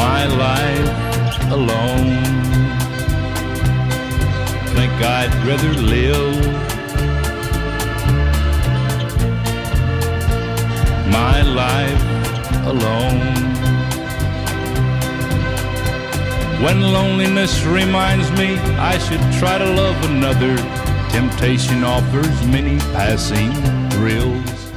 my life alone. Think I'd rather live my life alone. When loneliness reminds me I should try to love another, temptation offers many passing thrills.